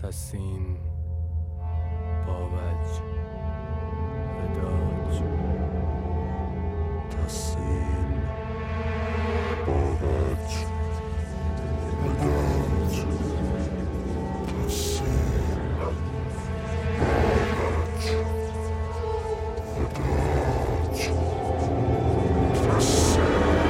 تسین باوج وداج تسین باوج وداج تسین باوج وداج تسین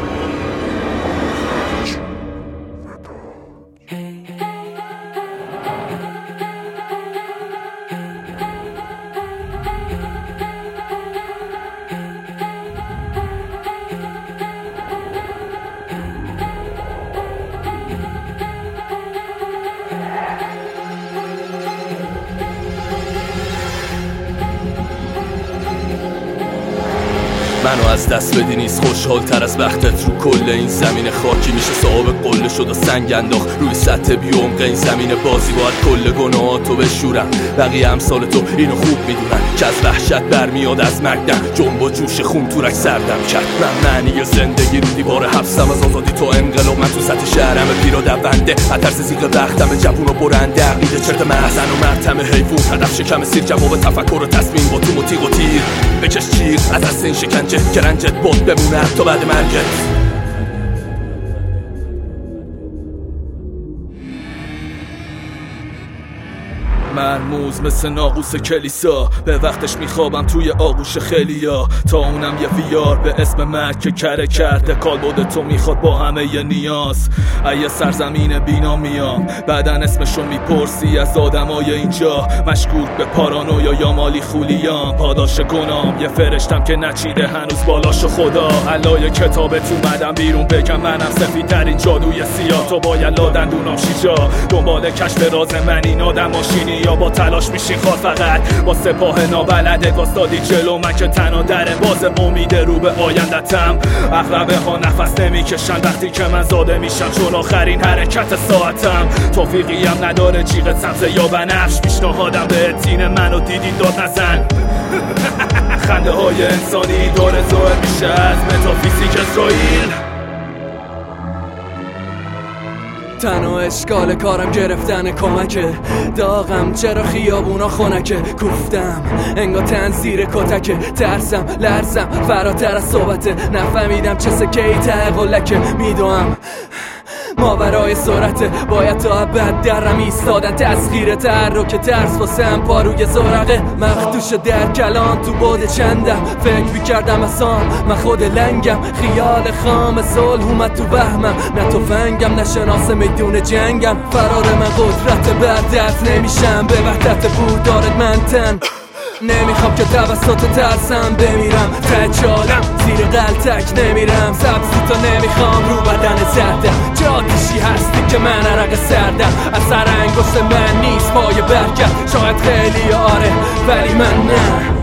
منو از دست بدی نیست خوشحال تر از بختت رو کل این زمین خاکی میشه صاحب قله شد و سنگ انداخت روی سطح بیعمق این زمین بازی باید کل گناهاتو بشورم. بقیه امثال تو اینو خوب میدونن که از وحشت برمیاد از مردم جنب و جوش خون تورک سردم کرد. من معنی زندگی رو دیوار حبسم از آزادی تو انقلاب من تو سطح شهرم پیرا دونده ترس زیغ بختم جوون و برنده عقیده چرت محزن و مرتم حیوون هدف شکم سیر جواب تفکر و تصمیم با تو تیغ و تیر بکش چیر از دست این شکنجه که رنجت بود بمونه حتی بعد مرگت. مرموز مثل ناقوس کلیسا به وقتش میخوابم توی آغوش خیلیا تا اونم یه ویار به اسم مرگ که کره کرده کالبد تو میخواد با همه ی نیاز ایه سرزمین بینا میام بعدن اسمشو میپرسی از آدمای اینجا مشکوک به پارانویا یا مالی خولیام پاداش گنام یه فرشتم که نچیده هنوز بالاشو خدا علای کتابت اومدم بیرون بگم منم سفیدترین جادوی سیاه تو باید لادندونام شیجا دنبال کشف راز من این آدم ماشینی یا با تلاش میشین خواه فقط با سپاه نابلده واسطادی جلو من که تنها در باز امید رو به آیندتم. اغلبه ها نفس نمیکشن وقتی که من زاده میشم چون آخرین حرکت ساعتم توفیقی هم نداره جیغ سبزه یا بنفش پیشنهادم به تین منو دیدی داد نزن خنده های انسانی داره ظاهر میشه از متافیزیک اسرائیل. تنها اشکال کارم گرفتن کمکه داغم چرا خیابونا خنکه کوفتم انگار تن زیر کتکه ترسم لرزم فراتر از صحبته نفهمیدم چه سکه‌ای ته قلکه میدوام ماورای سرعته باید تا ابد درم ایستادن تسخیر تحرک ترس واسه هم پاروی زرقه مخدوش در کلان تو بود چندم فکر میکردم اصلا من خود لنگم خیال خام صلح اومد تو وهمم نه تفنگم نه شناس میدون جنگم فرار من قدرت بردست نمیشم به وحدت بود دارد من تن نمیخوام که توسط ترسم بمیرم ته چالم زیر قلتک نمیرم سبزی تو نمیخوام رو بدن زردم جاتیشی هستی که من عرق سردم اثر انگشت من نیست پای برگرد شاید خیلی آره ولی من نه